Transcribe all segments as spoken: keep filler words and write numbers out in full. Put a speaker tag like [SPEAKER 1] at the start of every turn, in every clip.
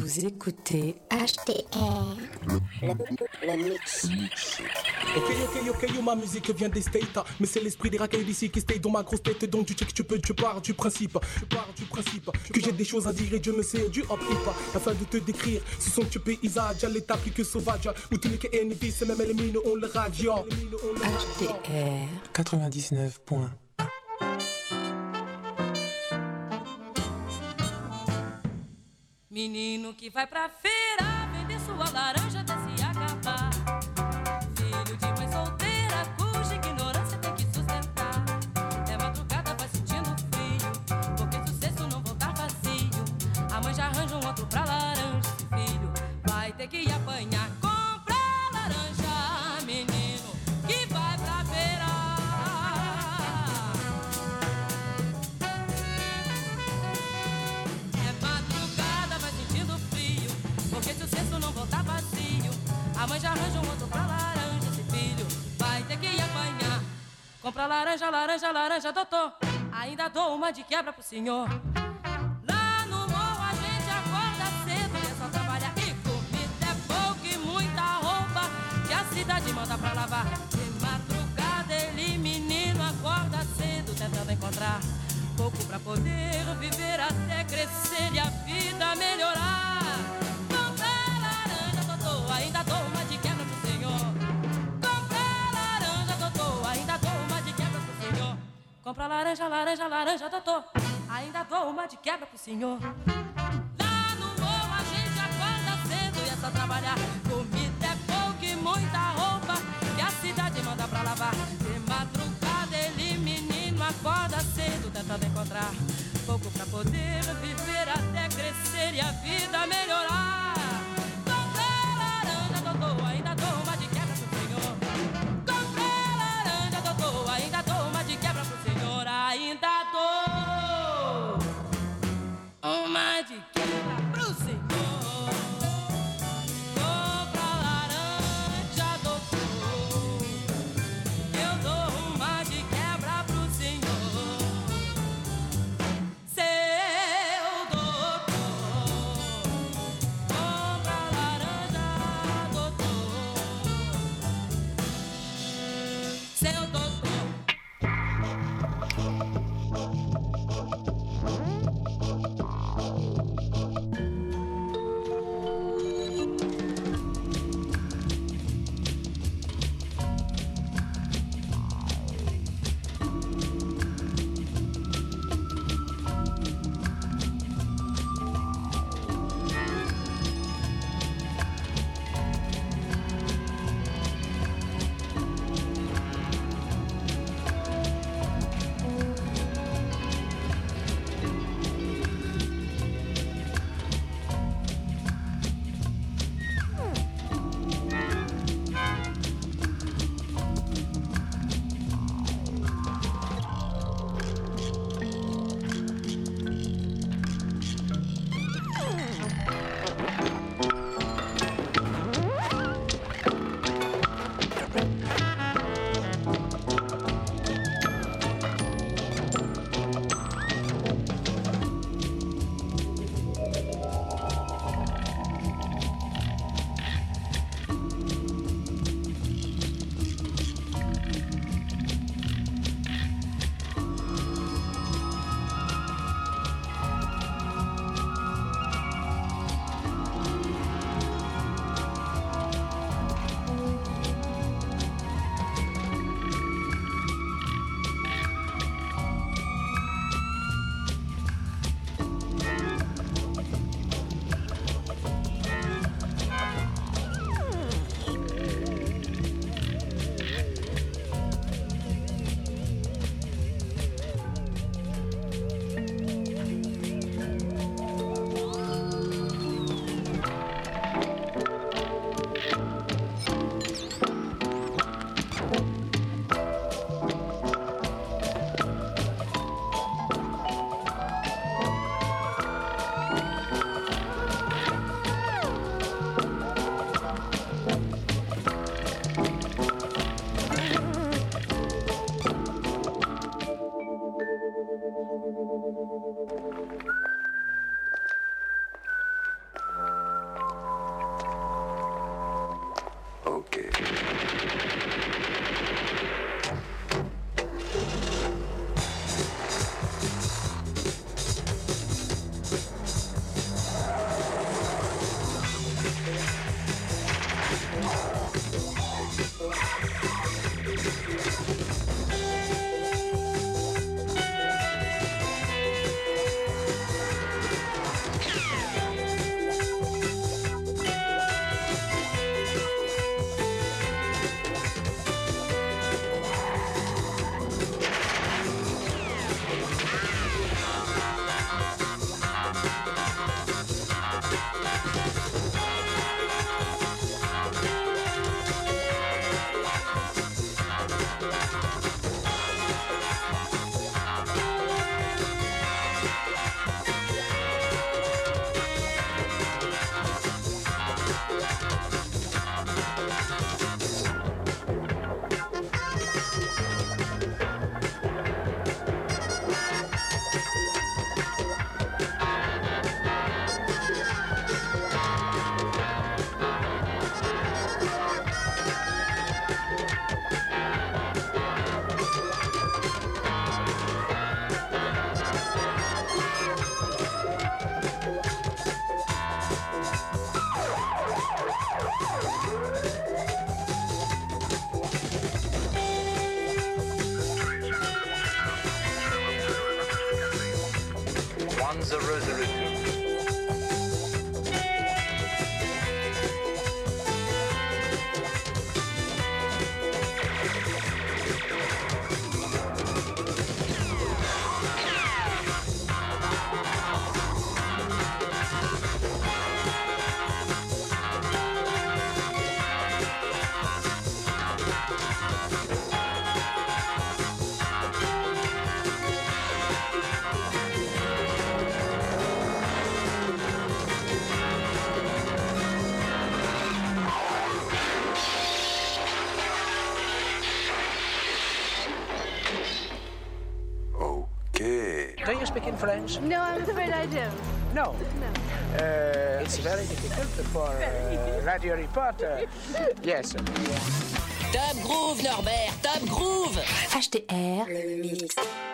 [SPEAKER 1] Vous écoutez H T R, le, le mix.
[SPEAKER 2] Ok, ok, ok, yo, ma musique vient des States, mais c'est l'esprit des racailles d'ici qui stay dans ma grosse tête. Donc tu check, tu peux, tu pars du principe, tu pars du principe que j'ai des choses à dire et Dieu me sait du hop hip. Afin de te décrire, ce sont tu paysages à l'état plus que sauvage. Où tous les K N B, c'est même les mines, on le radio.
[SPEAKER 1] H T R
[SPEAKER 3] quatre-vingt-dix-neuf point un.
[SPEAKER 4] Menino que vai pra feira vender sua laranja até se acabar. Filho de mãe solteira cuja ignorância tem que sustentar. É madrugada, vai sentindo frio, porque sucesso não voltar vazio. A mãe já arranja um outro pra laranja. Esse filho vai ter que apanhar. Compra laranja, menino que vai pra feira. Porque se o cesto não voltar vazio, a mãe já arranja um outro pra laranja. Esse filho vai ter que apanhar. Compra laranja, laranja, laranja, doutor. Ainda dou uma de quebra pro senhor. Lá no morro a gente acorda cedo e é só trabalhar. E comida é pouco e muita roupa que a cidade manda pra lavar. De madrugada ele, menino, acorda cedo tentando encontrar pouco pra poder viver até crescer e a vida melhorar. Ainda dou uma de quebra pro senhor. Compra laranja, doutor. Ainda dou uma de quebra pro senhor. Compra laranja, laranja, laranja, doutor. Ainda dou uma de quebra pro senhor. Lá no morro a gente acorda cedo e é só trabalhar. Comida é pouco e muita roupa que a cidade manda pra lavar. De madrugada ele, menino, acorda cedo tentando encontrar pouco pra poder viver até crescer e a vida melhorar. Ainda dou uma de quebra pro senhor. Comprei laranja, doutor. Ainda dou uma de quebra pro senhor. Ainda dou uma de quebra pro senhor. Compra laranja, doutor. Eu dou uma de quebra pro senhor. Seu doutor.
[SPEAKER 5] the resolution.
[SPEAKER 6] Do you speak in French?
[SPEAKER 7] No, I'm afraid I don't.
[SPEAKER 6] No.
[SPEAKER 7] No.
[SPEAKER 6] Uh, it's very difficult for uh, radio reporter. Yes.
[SPEAKER 8] Top Groove, Norbert, Top Groove.
[SPEAKER 1] H T R, le mix.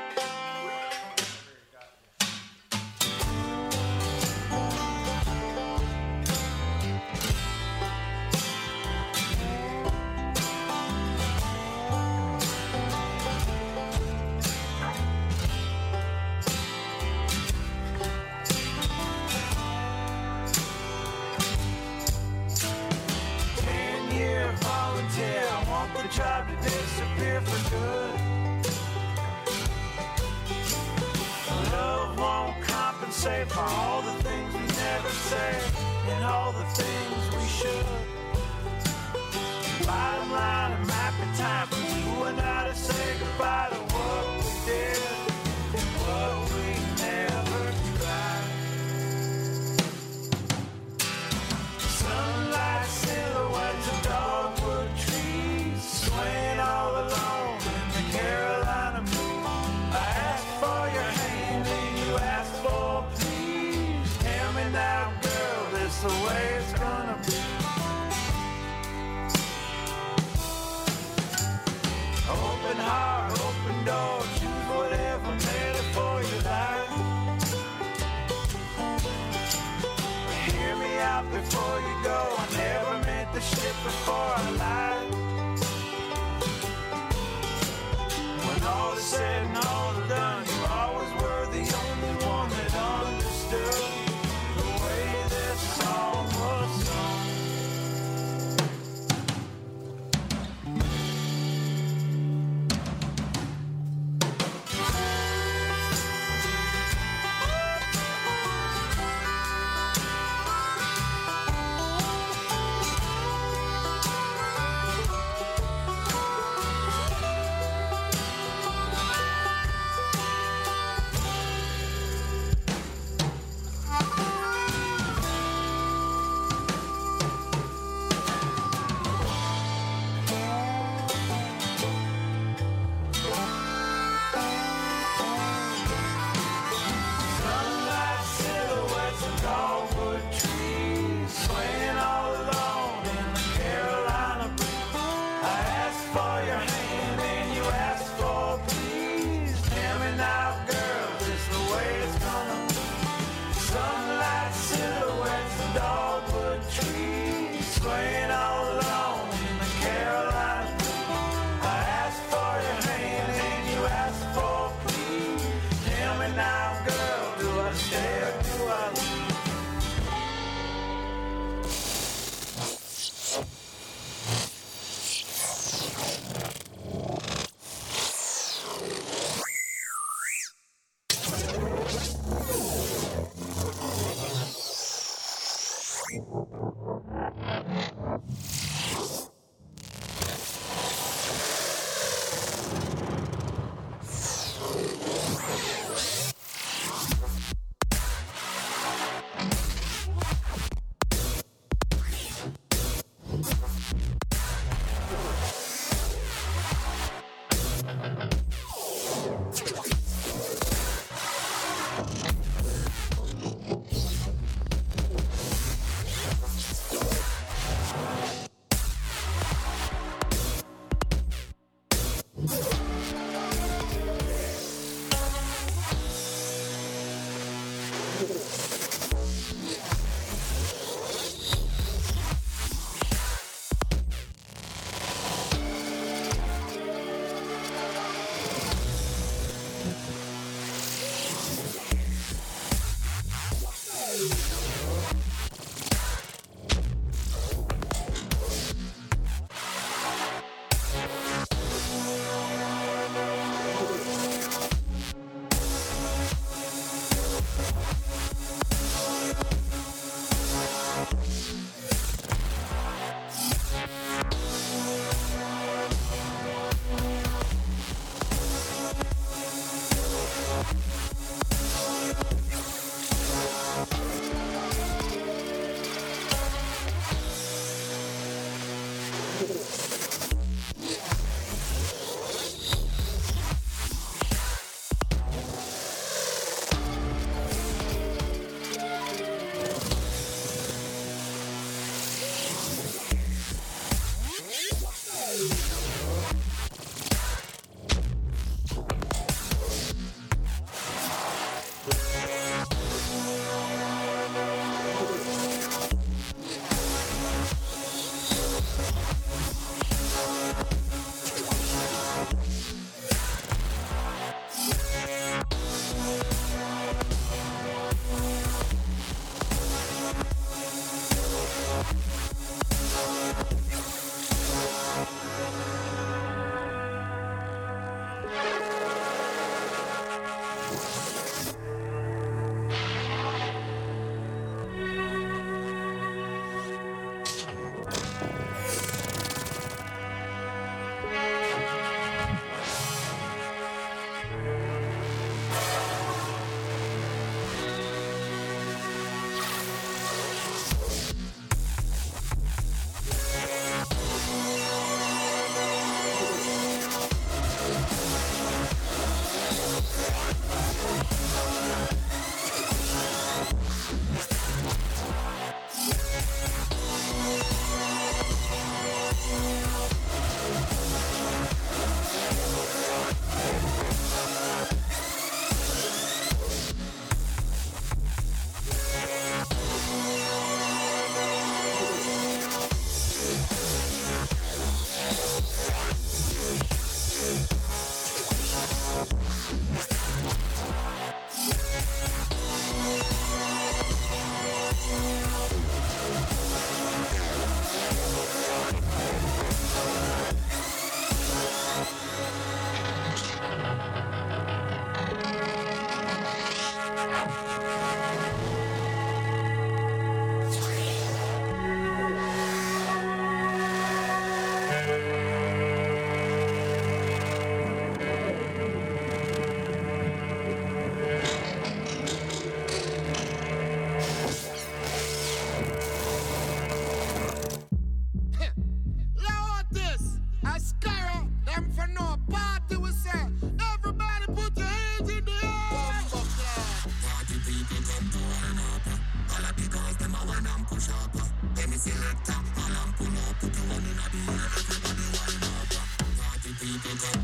[SPEAKER 9] Job to disappear for good. Love won't compensate for all the things we never say and all the things we should. Bottom line, it might be time for you and I to say goodbye to what we did and what we never tried. Sunlight silhouettes of dogwood trees swaying all alone in the Carolina moon. I asked for your hand and you asked for please. Tell me now, girl, this the way it's gonna be. Open heart, open door, choose whatever metaphor you like. Hear me out before you go. I never meant the shit before I lied. When all is said and all is done, you always were the only one that understood the way this song was sung.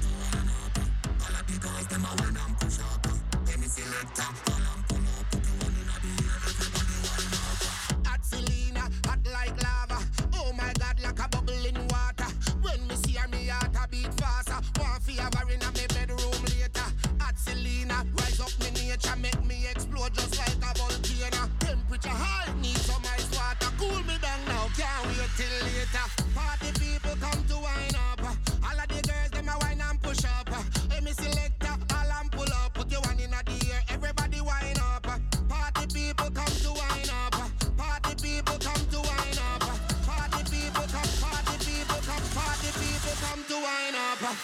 [SPEAKER 5] Hot Selena, hot like lava. Oh my God, like a bubble in water. When me see her, me heart a beat faster. One fever in a me bedroom later. Hot Selena, rise up me nature, make me explode just like a volcano. Temperature high, need some ice water. Cool me down now, can't wait till later. Party people come to wine up. All of the girls, them a wine and push up. Hey, me selector, all and pull up. Put your one in the air, everybody wine up. Party people come to wine up. Party people come to wine up. Party people come, party people come, party people come to wine up.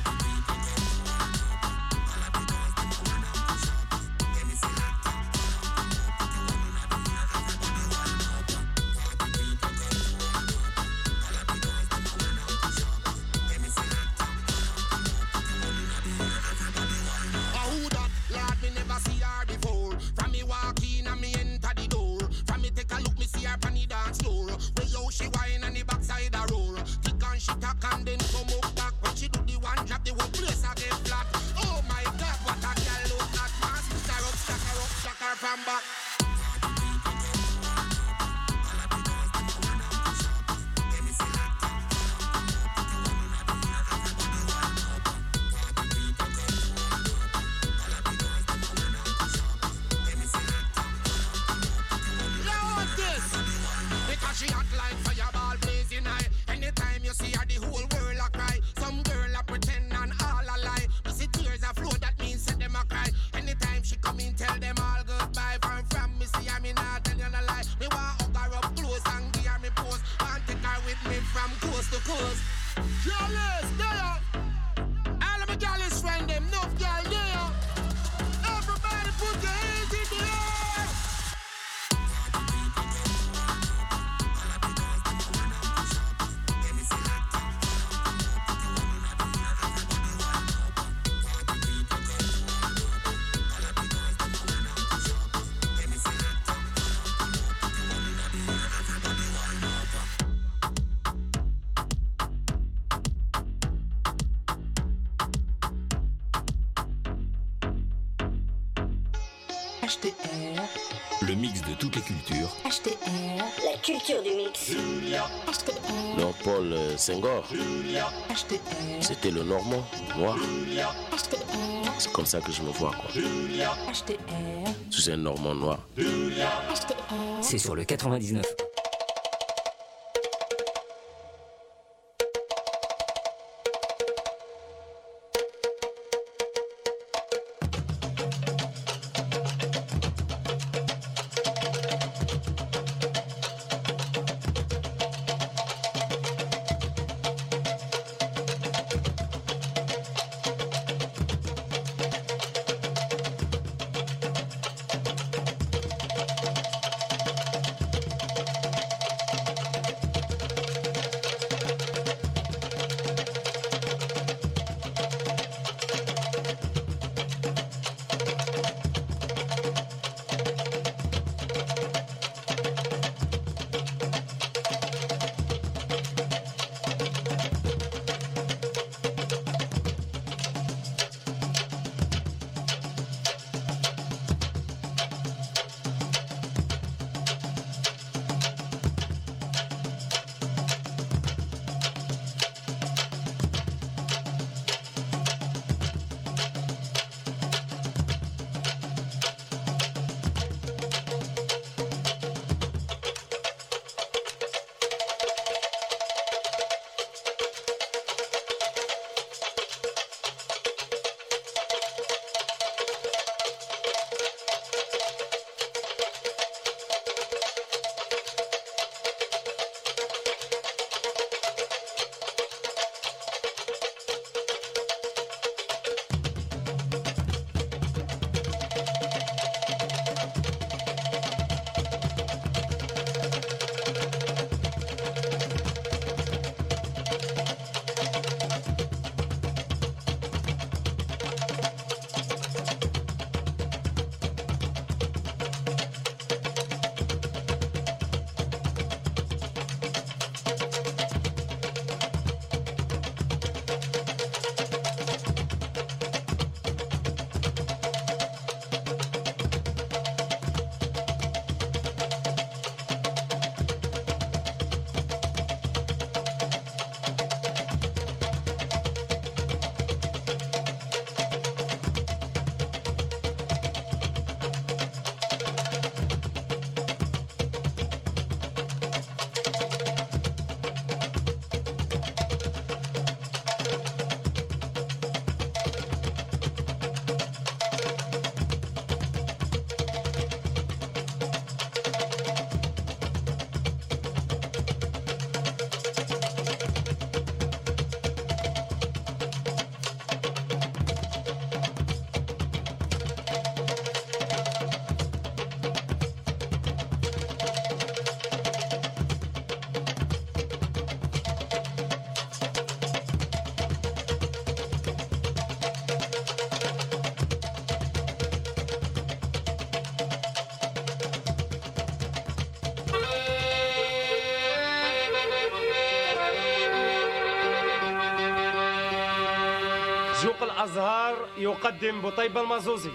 [SPEAKER 5] She whine on the backside a roll. Tick and she tack and then come up back. When she do the one drop, the whole place a get flat. Oh my God, what a girl look at. Man, stick her up, stack her up, stack her from back. She hot like fireball blazing high. Anytime you see her, the whole world a cry. Some girl a pretend and all a lie. You see tears a flow, that means set them a cry. Anytime she come in, tell them all goodbye. From from me see her, me not tell you no lie. Me want hug her up close and give her me pose. Want take her with me from coast to coast. Jealous, there. All of my jealous friend them, enough girl there. Everybody put your hands in the air.
[SPEAKER 7] H T R.
[SPEAKER 10] Le mix de toutes les cultures.
[SPEAKER 1] H T R. La culture du mix. H T R.
[SPEAKER 11] Non, Paul euh, Senghor.
[SPEAKER 7] H T R.
[SPEAKER 11] C'était le normand, noir.
[SPEAKER 1] H T R.
[SPEAKER 11] C'est comme ça que je me vois, quoi.
[SPEAKER 7] H T R.
[SPEAKER 11] C'est un normand noir.
[SPEAKER 1] H T R.
[SPEAKER 12] C'est sur le quatre-vingt-dix-neuf.
[SPEAKER 10] الأزهار يقدم بطيب المازوزي.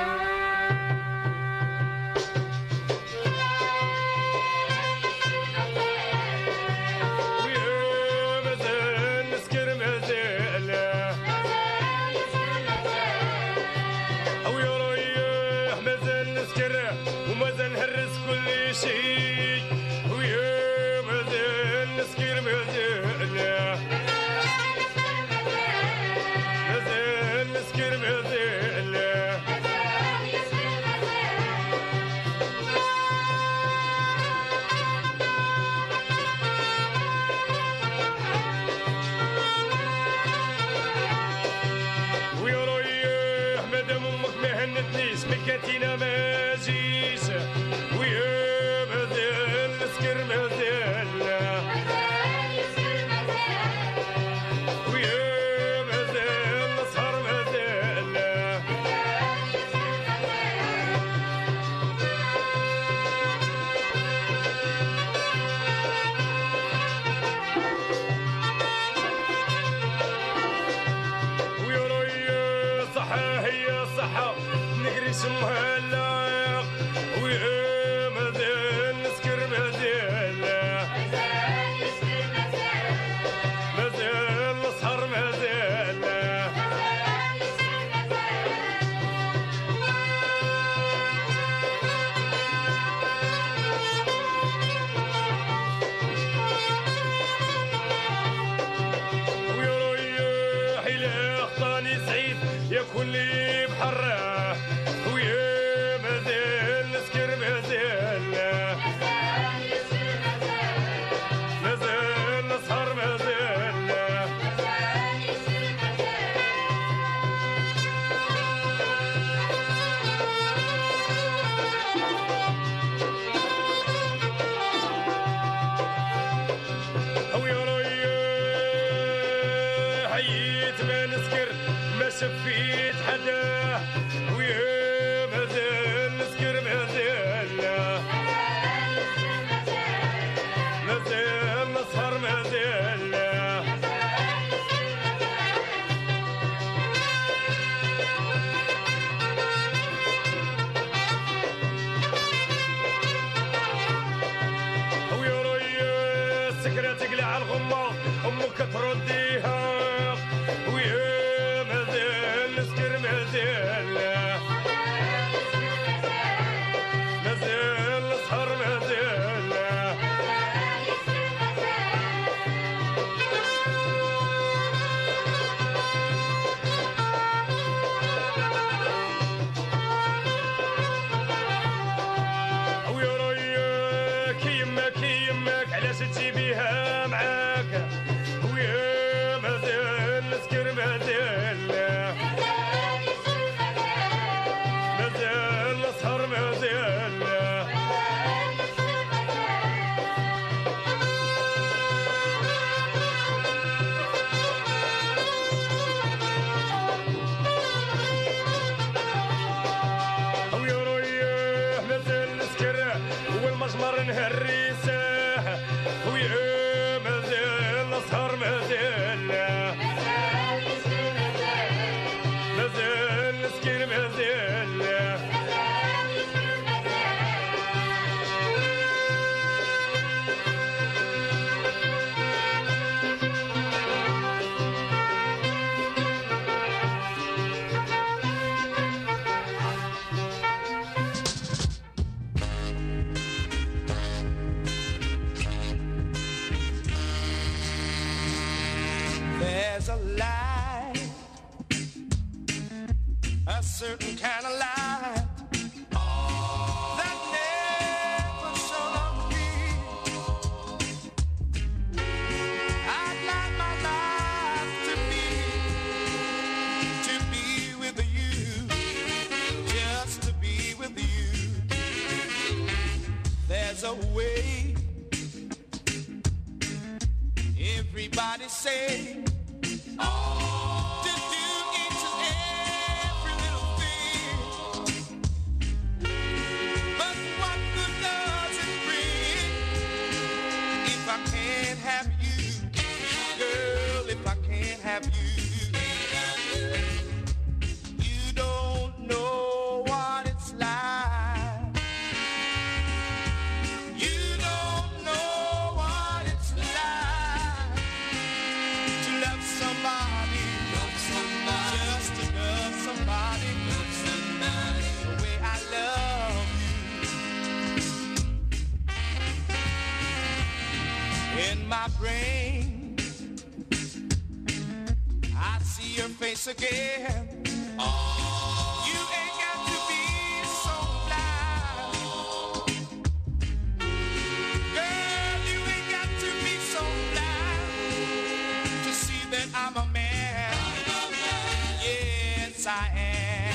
[SPEAKER 12] مكاتينا ما جيش ويا مازال نسكر مازال ويا مازال نسهر مازال ويا رويا صحة هي صحة نقري اسمها لا ويا مازال نسكر مازال مازال نسهر مازال ويا رويا حيلة خطاني سعيد يكون لي بحرة ويا مازال نسكر مازال مازال نسهر مازال ويا رويا حييت ما نسكر ما شفيت حدا ويا مازال نسكر مازال مازال نسهر مازال ويا رويا سكرة تقلع الغمة أمك ترديها ويا مازال نسكر مازال مازال نسهر مازال ويا رويا كي يماك كي يماك علاش تجيبيها معاك ويا مازال نسكر مازال مازال نسهر مازال ويا رويا مازال نسكر والمجمر نهريسه ويا مازال نسهر مازال مازال نسكر مازال
[SPEAKER 9] There's a light, a certain kind of light that never shone on me. I'd like my life to be, to be with you, just to be with you. There's a way, everybody say, to do each and every little thing. But what good does it bring if I can't have you, girl, if I can't have you?
[SPEAKER 5] my brain. I see your face again. Oh, you ain't got to be so blind. Girl, you ain't got to be so blind to see that I'm a man. Yes, I am.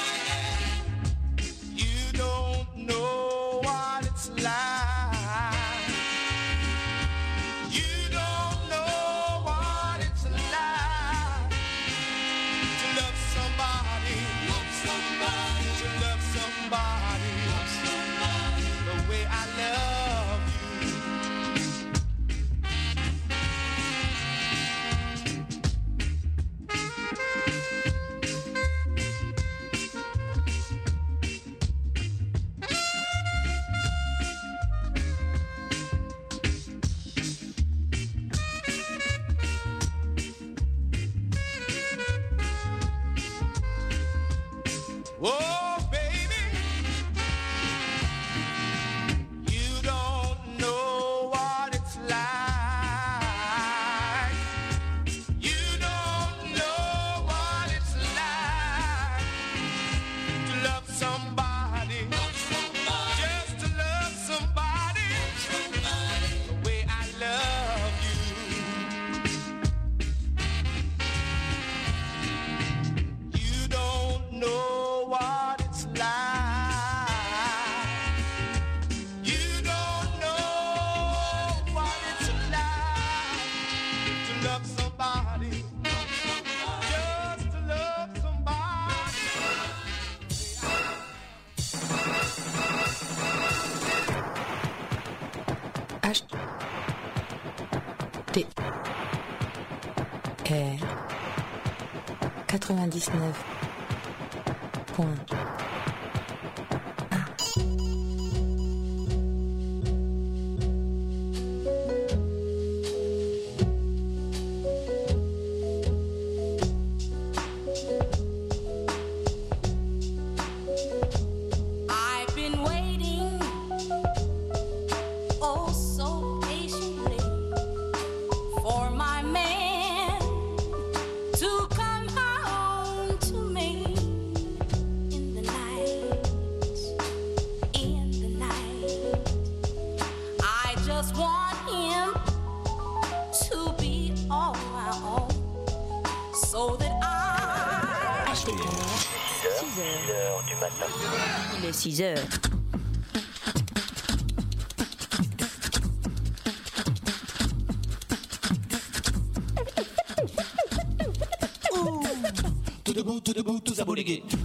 [SPEAKER 5] You don't know what it's like. You don't know what it's like to love somebody, love somebody, to love somebody, love somebody the way I love you. Oh, baby, you don't know what it's like. You don't know what it's like to love somebody, love somebody. Just to love somebody, somebody the way I love you. You don't know what it's like. You don't know what it's like to love somebody, just to love somebody.
[SPEAKER 7] H T R quatre-vingt-dix-neuf point
[SPEAKER 4] I've been waiting, oh so patiently, for my man to come home to me in the night, in the night. I just want him to be all my own, so that I...
[SPEAKER 13] H T R, six heures du matin. Il est six heures.
[SPEAKER 5] Tout debout, tout debout, tous à bouliguer.